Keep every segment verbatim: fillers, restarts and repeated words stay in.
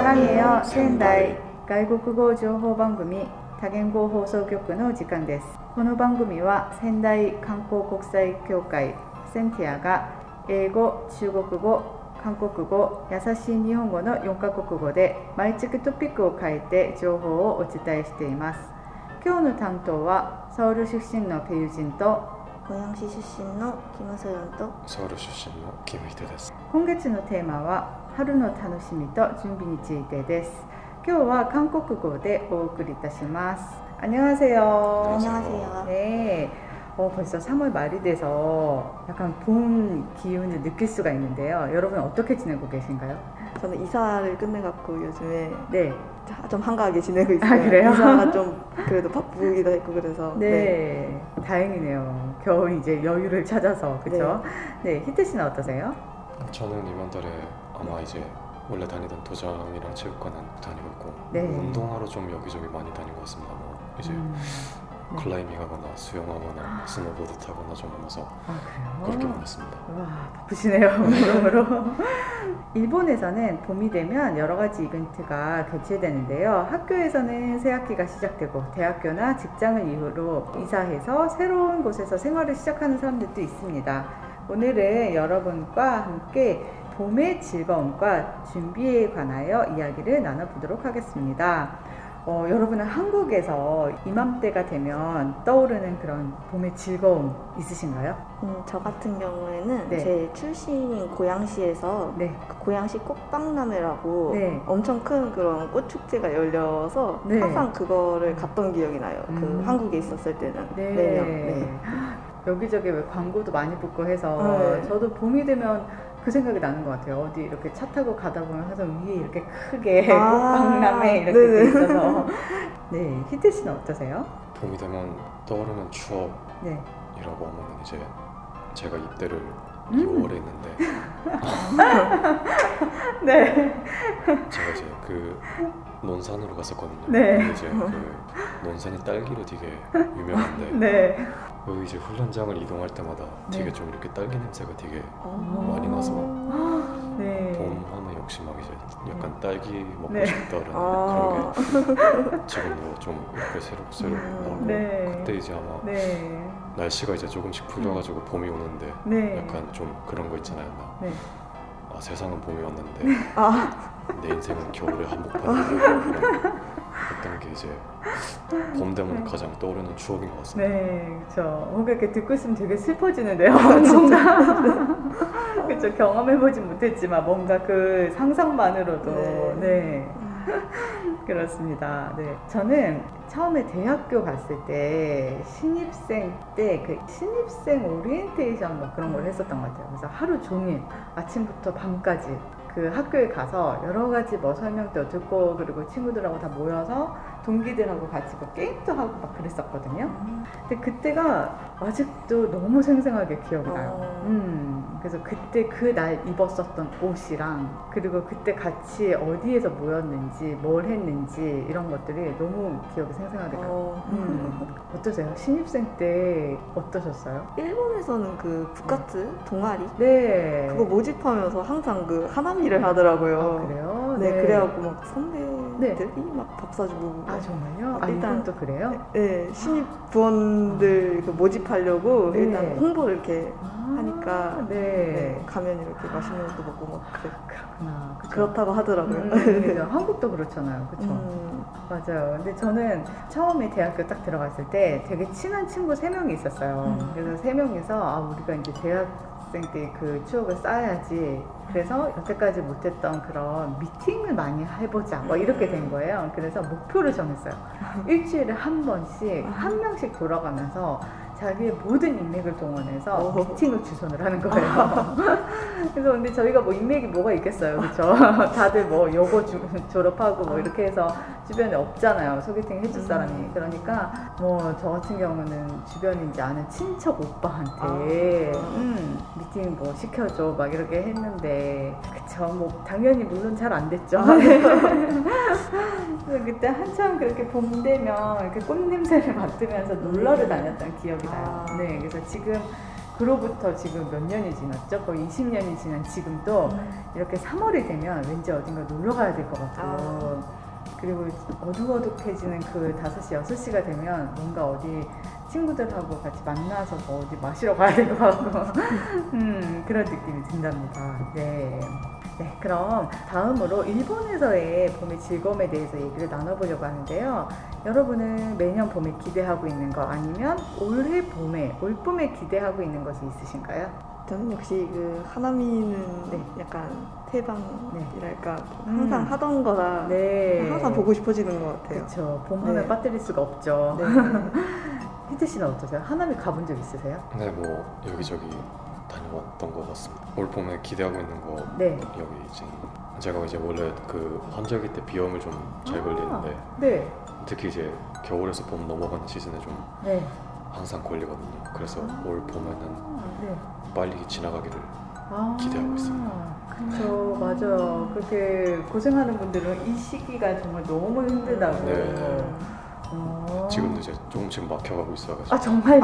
사랑해요仙台 外国語情報番組多言語放送局の時間です。この番組は仙台観光国際協会センティアが英語、中国語、韓国語、優しい日本語のよんカ国語で毎月トピックを変えて情報をお伝えしています。今日の担当はソウル出身のペユジンと 고양시出身のキムソヨンとソウル出身のキムヒデです。 今月のテーマは春の楽しみと準備についてです。今日は韓国語でお送りいたします。안녕하세요。 안녕하세요。 네. 어, 벌써 삼월 말이 돼서 약간 봄 기운을 느낄 수가 있는데요. 여러분 어떻게 지내고 계신가요? 저는 이사를 끝내갖고 요즘에 네. 좀 한가하게 지내고 있어요. 아, 그래요? 이사가 좀 그래도 바쁘기도 했고 그래서 네, 네. 다행이네요. 겨우 이제 여유를 찾아서 그렇죠? 네. 네, 히트 씨는 어떠세요? 저는 이번 달에 아마 이제 원래 다니던 도장이랑 체육관은 다니고 있고 네. 운동하러 좀 여기저기 많이 다닌 것 같습니다. 뭐 이제 음. 네. 클라이밍하거나 수영하거나 스노보드 타거나 좀 하면서 아, 그래요? 그렇게 보냈습니다. 와, 바쁘시네요. 운동으로. 일본에서는 봄이 되면 여러 가지 이벤트가 개최되는데요. 학교에서는 새 학기가 시작되고 대학교나 직장을 이후로 이사해서 새로운 곳에서 생활을 시작하는 사람들도 있습니다. 오늘은 여러분과 함께 봄의 즐거움과 준비에 관하여 이야기를 나눠보도록 하겠습니다. 어, 여러분은 한국에서 이맘때가 되면 떠오르는 그런 봄의 즐거움 있으신가요? 음, 저 같은 경우에는 네. 제 출신인 고양시에서 네. 그 고양시 꽃박람회라고 네. 엄청 큰 그런 꽃축제가 열려서 네. 항상 그거를 갔던 기억이 나요. 음. 그 한국에 있었을 때는 네. 매년. 네. 여기저기 왜 광고도 많이 붙고 해서 네. 저도 봄이 되면 그 생각이 나는 것 같아요. 어디 이렇게 차 타고 가다 보면 항상 위에 이렇게 크게 아, 꽃박람회 이렇게 네네. 돼 있어서. 네, 히트 씨는 어떠세요? 봄이 되면 떠오르는 추억이라고 네. 하면 이제 제가 입대를 음. 이월에 했는데 네. 제가 이제 그 논산으로 갔었거든요. 네. 근데 이제 그 논산이 딸기로 되게 유명한데 네. 여기 이제 훈련장을 이동할 때마다 되게 네. 좀 이렇게 딸기 냄새가 되게 어. 많이 나서 네. 봄 하면 역시 막 이제 약간 딸기 먹고 네. 싶다라는 아. 그런 게 지금도 좀 이렇게 새록새록 음. 나고 네. 그때 이제 아마 네. 날씨가 이제 조금씩 풀려가지고 봄이 오는데 네. 약간 좀 그런 거 있잖아요. 막, 네. 아, 세상은 봄이 왔는데 아. 내 인생은 겨울의 한복판이고 어떤 게 이제 봄 되면 네. 가장 떠오르는 추억인 것 같습니다. 네, 그렇죠. 뭔가 이렇게 듣고 있으면 되게 슬퍼지는데요. 뭔가 그렇죠. 경험해보진 못했지만 뭔가 그 상상만으로도 네. 네. 그렇습니다. 네, 저는 처음에 대학교 갔을 때 신입생 때 그 신입생 오리엔테이션 뭐 그런 걸 했었던 것 같아요. 그래서 하루 종일 아침부터 밤까지 그 학교에 가서 여러 가지 뭐 설명도 듣고 그리고 친구들하고 다 모여서 동기들하고 같이 뭐 게임도 하고 막 그랬었거든요. 근데 그때가 아직도 너무 생생하게 기억이 나요. 어. 음, 그래서 그때 그 날 입었었던 옷이랑 그리고 그때 같이 어디에서 모였는지 뭘 했는지 이런 것들이 너무 기억이 생생하게 나요. 어. 음, 어떠세요? 신입생 때 어떠셨어요? 일본에서는 그 부카츠 동아리 네. 그거 모집하면서 항상 그 하나미를 하더라고요. 아, 그래요? 네, 그래갖고 막 선배들이 네. 막 밥 사주고. 아, 정말요? 아, 일단 일단 또 그래요? 네, 신입 부원들 그 모집하려고 네. 일단 홍보를 이렇게 아, 하니까 네. 네, 가면 이렇게 맛있는 것도 먹고 막 그래. 그렇구나. 그쵸? 그렇다고 하더라고요. 음, 그죠. 한국도 그렇잖아요. 그렇죠? 음, 맞아요. 근데 저는 처음에 대학교 딱 들어갔을 때 되게 친한 친구 세 명이 있었어요. 음. 그래서 세 명이서 아, 우리가 이제 대학생 때 그 추억을 쌓아야지. 그래서 여태까지 못했던 그런 미팅을 많이 해보자. 뭐 이렇게 된 거예요. 그래서 목표를 정했어요. 일주일에 한 번씩 한 명씩 돌아가면서 자기의 모든 인맥을 동원해서 오. 미팅을 주선을 하는 거예요. 그래서 근데 저희가 뭐 인맥이 뭐가 있겠어요, 그렇죠? 다들 뭐 여고 주, 졸업하고 뭐 이렇게 해서 주변에 없잖아요, 소개팅 해줄 사람이. 그러니까 뭐 저 같은 경우는 주변에 이제 아는 친척 오빠한테 아. 음, 미팅 뭐 시켜줘 막 이렇게 했는데 그쵸, 뭐 당연히 물론 잘 안 됐죠. 그래서 그때 한참 그렇게 봄 되면 이렇게 꽃 냄새를 맡으면서 놀러를 다녔던 기억이 나요. 아. 네, 그래서 지금 그로부터 지금 몇 년이 지났죠? 거의 이십 년이 지난 지금도 음. 이렇게 삼월이 되면 왠지 어딘가 놀러 가야 될 것 같고 아. 그리고 어둑어둑해지는 그 다섯 시, 여섯 시가 되면 뭔가 어디 친구들하고 같이 만나서 뭐 어디 마시러 가야 될 것 같고 음, 그런 느낌이 든답니다. 네. 네, 그럼 다음으로 일본에서의 봄의 즐거움에 대해서 얘기를 나눠보려고 하는데요. 여러분은 매년 봄에 기대하고 있는 거 아니면 올해 봄에, 올봄에 기대하고 있는 것이 있으신가요? 저는 역시 그 하나미는 네. 약간 태방이랄까 항상 음. 하던 거라 네. 항상 보고 싶어지는 것 같아요. 그렇죠. 봄하면 네. 빠뜨릴 수가 없죠. 네. 희태 씨는 어떠세요? 하나미 가본 적 있으세요? 네, 뭐 여기저기 다녀왔던 것 같습니다. 올 봄에 기대하고 있는 거 네. 여기 이제 제가 이제 원래 그 환절기 때 비염을 좀 잘 아. 걸리는데 네. 특히 이제 겨울에서 봄 넘어가는 시즌에 좀 네. 항상 걸리거든요. 그래서 올 봄에는 네. 빨리 지나가기를 아, 기대하고 있습니다. 그렇죠, 맞아요. 그렇게 고생하는 분들은 이 시기가 정말 너무 힘들다고. 네. 어. 지금도 이제 조금씩 막혀가고 있어가지고 아 정말요?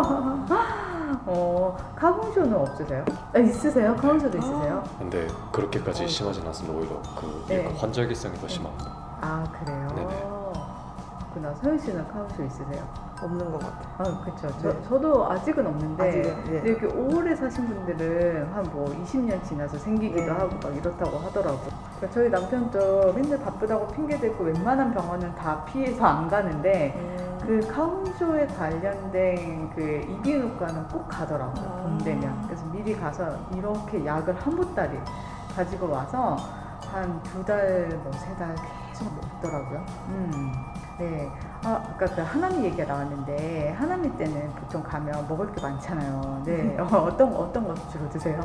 아. 어 카운쇼는 없으세요? 아, 있으세요? 카운쇼도 아. 있으세요? 근데 그렇게까지 어. 심하진 않습니다. 오히려 그 네. 약간 환절기성이 더 심합니다. 아 그래요? 네네. 그나 서윤 씨는 카운쇼 있으세요? 없는 것 같아요. 아 그렇죠. 저, 네. 저도 아직은 없는데 아직은, 네. 근데 이렇게 오래 사신 분들은 한 뭐 이십 년 지나서 생기기도 네. 하고 막 이렇다고 하더라고. 그러니까 저희 남편도 맨날 바쁘다고 핑계 대고 웬만한 병원은 다 피해서 안 가는데 음. 그 카운쇼에 관련된 그 이비인후과는 꼭 가더라고요. 아. 봄 되면. 그래서 미리 가서 이렇게 약을 한 보따리 가지고 와서 한 두 달, 뭐 세 달 계속 먹더라고요. 음. 네. 아, 아까 그 하나미 얘기가 나왔는데 하나미 때는 보통 가면 먹을 게 많잖아요. 네. 어, 어떤 어떤 거 주로 드세요?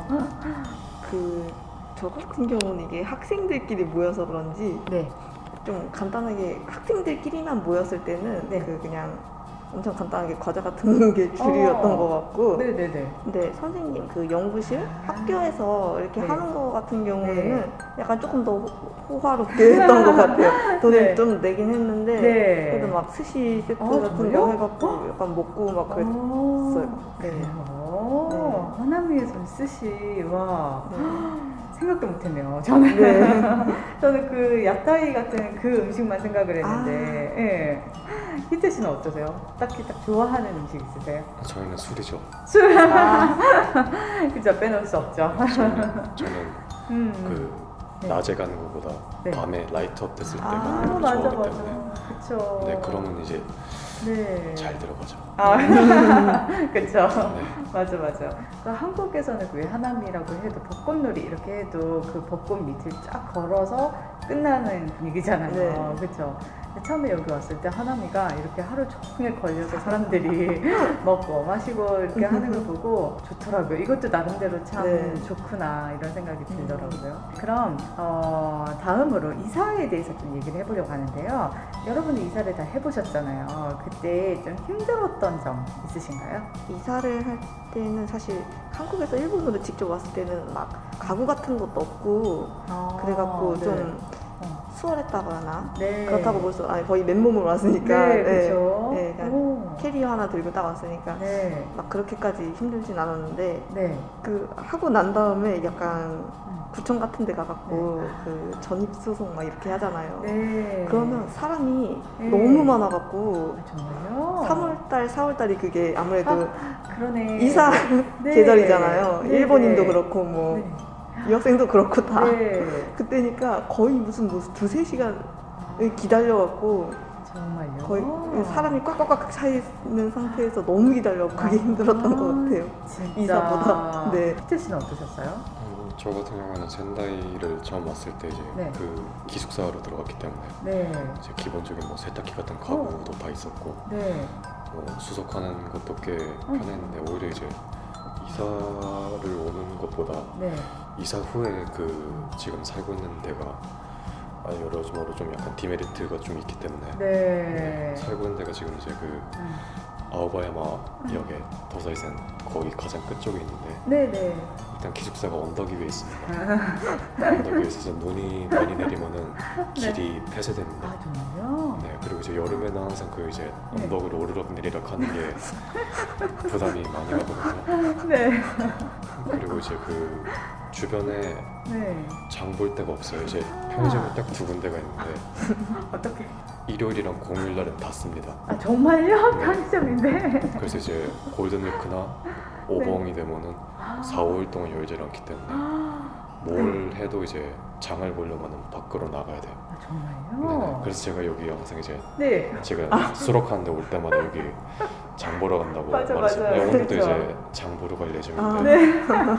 그 저 같은 경우는 이게 학생들끼리 모여서 그런지 네. 좀 간단하게 학생들끼리만 모였을 때는 네. 그 그냥 엄청 간단하게 과자 같은 게 주류였던 어. 것 같고 네네네. 근데 선생님 그 연구실 학교에서 이렇게 네. 하는 거 같은 경우에는 네. 약간 조금 더 호- 호화롭게 했던 것 같아요. 돈을 네. 좀 내긴 했는데 네. 그래도 막 스시 세트 아, 같은 정말요? 거 해갖고 약간 먹고 막 그랬어요. 네. 그래요? 네. 하나미에서 스시 와 네. 생각도 못했네요. 저는 네. 저는 그 야타이 같은 그 음식만 생각을 했는데, 아. 예. 희태 씨는 어떠세요? 딱히 딱 좋아하는 음식 있으세요? 저희는 술이죠. 술, 아, 그죠? 빼놓을 수 없죠. 저는, 저는 음. 그 네. 낮에 가는 것보다 네. 밤에 라이트업 됐을 때 아, 가는 아 걸 맞아 좋아하기 맞아. 때문에 그쵸. 네 그러면 이제 네. 잘 들어가죠. 아, 그쵸. 네. 맞아, 맞아. 그 한국에서는 왜 하나미라고 해도 벚꽃놀이 이렇게 해도 그 벚꽃 밑을 쫙 걸어서 끝나는 분위기잖아요. 네. 그쵸. 근데 처음에 여기 왔을 때 하나미가 이렇게 하루 종일 걸려서 사람들이 먹고 마시고 이렇게 하는 걸 보고 좋더라고요. 이것도 나름대로 참 네. 좋구나 이런 생각이 들더라고요. 그럼 어, 다음으로 이사에 대해서 좀 얘기를 해보려고 하는데요. 여러분이 이사를 다 해보셨잖아요. 그때 좀 힘들었던 점 있으신가요? 이사를 할 때는 사실 한국에서 일본으로 직접 왔을 때는 막 가구 같은 것도 없고 아, 그래갖고 네. 좀 어. 수월했다고 하나? 네. 그렇다고 벌써 아니 거의 맨몸으로 왔으니까 네, 그렇죠. 네, 그냥 오. 캐리어 하나 들고 딱 왔으니까 네. 막 그렇게까지 힘들진 않았는데 네. 그 하고 난 다음에 약간 음. 구청 같은 데 가갖고 그 전입소송 막 이렇게 하잖아요. 네. 그러면 사람이 네. 너무 많아갖고 아, 정말요? 삼월달, 사월달이 그게 아무래도 그러네. 이사 네. 계절이잖아요. 네. 일본인도 그렇고 뭐 네. 유학생도 그렇고 다. 네. 그때니까 거의 무슨 무슨 두세 시간 기다려갖고 정말요? 거의 사람이 꽉꽉꽉 차 있는 상태에서 너무 기다려갖고 그게 힘들었던 것 같아요. 진짜. 이사보다. 네. 희태 씨는 어떠셨어요? 어, 저 같은 경우는 젠다이를 처음 왔을 때 이제 네. 그 기숙사로 들어갔기 때문에 네. 이제 기본적인 뭐 세탁기 같은 가구도 다 있었고 네. 뭐 수속하는 것도 꽤 편했는데 오히려 이제 이사를 오는 것보다 네. 이사 후에 그 지금 살고 있는 데가 아, 여러모로 좀 약간 디메리트가 좀 있기 때문에 네. 살고 있는 데가 지금 이제 그 음. 아오바야마역에 도사이센 거기 가장 끝쪽에 있는데 네네. 일단 기숙사가 언덕 위에 있습니다. 언덕 위에 있어서 눈이 많이 내리면은 길이 폐쇄됩니다. 아 정말요? 네, 그리고 이제 여름에는 항상 그 이제 네. 언덕으로 오르락 내리락 하는 게 부담이 많이 가거든요. 네. 그리고 이제 그 주변에 네. 장 볼 데가 없어요. 이제 편의점이 딱 두 군데가 있는데 어떻게? 일요일이랑 공휴일날은 닫습니다. 아 정말요? 네. 편의점인데. 그래서 이제 골든위크나 오봉이 되면은 사, 오일 동안 열지 않기 때문에 뭘 해도 이제 장을 보려면 밖으로 나가야 돼요. 아 정말요? 네, 그래서 제가 여기 항상 이제 네. 제가 수록하는데 올 때마다 여기 장 보러 간다고 맞아, 말했어요. 맞아요. 네, 오늘도 그렇죠. 이제 장 보러 갈 예정인데 아, 네.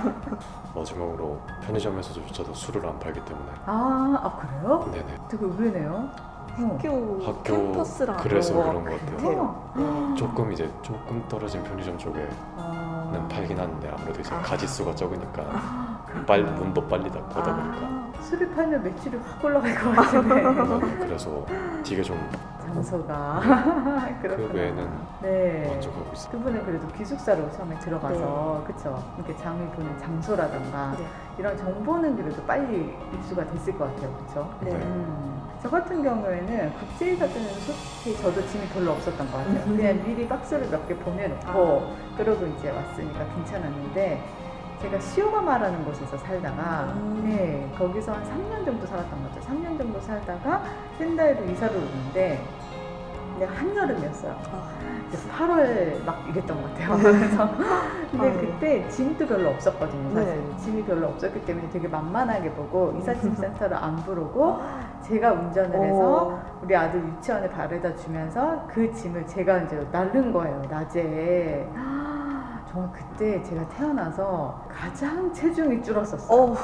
마지막으로 편의점에서조차도 술을 안 팔기 때문에 아, 아 그래요? 네네 되게 의외네요. 어. 학교, 학교 캠퍼스랑 그래서 그런 그런 것 것 같아요. 같아요. 네. 조금 이제 조금 떨어진 편의점 쪽에는 아. 팔긴 하는데 아무래도 이제 아. 가짓수가 적으니까 아, 빨리 문도 빨리 닫고 하다 아, 보니까 술을 팔면 매출이 확 올라갈 것 같은데. 저는 그래서 되게 좀 장소가. 그 그렇구나. 외에는 네. 만족하고 있어요. 두 분은 그래도 기숙사로 처음에 들어가서 그쵸? 이렇게 장을 보는 장소라던가 네. 이런 정보는 그래도 빨리 입수가 됐을 것 같아요. 그쵸? 네. 네. 음, 저 같은 경우에는 국제이사 때는 솔직히 저도 짐이 별로 없었던 것 같아요. 음. 그냥 미리 박스를 몇 개 보내놓고 그러고 이제 왔으니까 괜찮았는데 제가 시오가마라는 곳에서 살다가 음. 네, 거기서 한 삼 년 정도 살았던 것 같아요. 삼 년 정도 살다가 샌다이로 이사를 오는데 근데 한여름이었어요. 아, 그래서 팔월 막 이랬던 것 같아요. 그래서 근데 아유. 그때 짐도 별로 없었거든요. 사실 네. 짐이 별로 없었기 때문에 되게 만만하게 보고 이삿짐 센터를 안 부르고 제가 운전을 해서 오. 우리 아들 유치원에 바래다 주면서 그 짐을 제가 이제 나른 거예요. 낮에. 정말 그때 제가 태어나서 가장 체중이 줄었었어요. 어.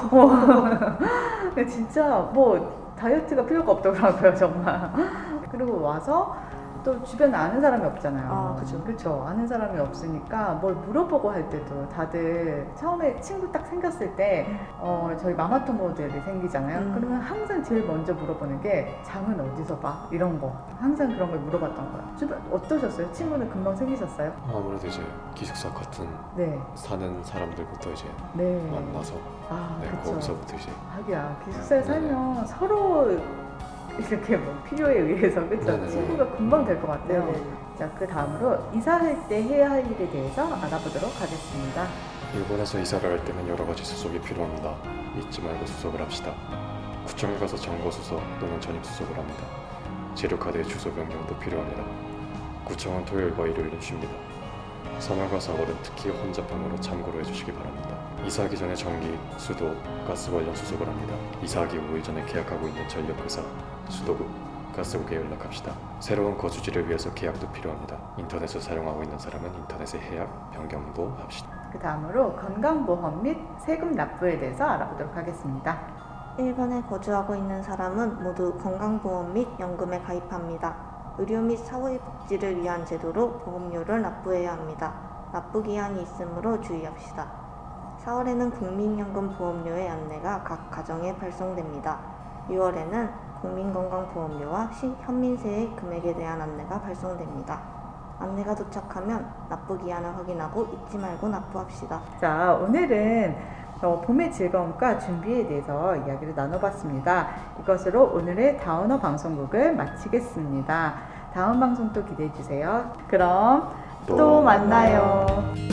근데 진짜 뭐 다이어트가 필요가 없더라고요, 정말. 그리고 와서 또 주변에 아는 사람이 없잖아요. 아, 그죠. 그쵸. 아는 사람이 없으니까 뭘 물어보고 할 때도 다들 처음에 친구 딱 생겼을 때 어, 저희 마마토모들이 생기잖아요. 음. 그러면 항상 제일 먼저 물어보는 게 장은 어디서 봐? 이런 거. 항상 그런 걸 물어봤던 거예요. 주변 어떠셨어요? 친구는 금방 생기셨어요? 아무래도 이제 기숙사 같은 네. 사는 사람들부터 이제 네. 만나서 아, 네, 그쵸. 거기서부터 이제 하기야 기숙사에 네네. 살면 서로 이렇게 뭐 필요에 의해서 그쵸? 네네네. 친구가 금방 될 것 같아요. 네네. 자, 그 다음으로 이사할 때 해야 할 일에 대해서 알아보도록 하겠습니다. 일본에서 이사를 할 때는 여러 가지 수속이 필요합니다. 잊지 말고 수속을 합시다. 구청에 가서 정보 수속 또는 전입 수속을 합니다. 재료카드의 주소 변경도 필요합니다. 구청은 토요일과 일요일은 쉽니다. 삼월과 사월은 특히 혼잡함으로 참고로 해주시기 바랍니다. 이사하기 전에 전기, 수도, 가스 관련 수속을 합니다. 이사하기 오 일 전에 계약하고 있는 전력회사, 수도국, 가스국에 연락합시다. 새로운 거주지를 위해서 계약도 필요합니다. 인터넷을 사용하고 있는 사람은 인터넷에 해약, 변경도 합시다. 그 다음으로 건강보험 및 세금 납부에 대해서 알아보도록 하겠습니다. 일본에 거주하고 있는 사람은 모두 건강보험 및 연금에 가입합니다. 의료 및 사회복지를 위한 제도로 보험료를 납부해야 합니다. 납부 기한이 있으므로 주의합시다. 사월에는 국민연금 보험료의 안내가 각 가정에 발송됩니다. 유월에는 국민건강보험료와 현민세의 금액에 대한 안내가 발송됩니다. 안내가 도착하면 납부 기한을 확인하고 잊지 말고 납부합시다. 자, 오늘은 어, 봄의 즐거움과 준비에 대해서 이야기를 나눠봤습니다. 이것으로 오늘의 다운어 방송국을 마치겠습니다. 다음 방송도 기대해주세요. 그럼 또, 또 만나요.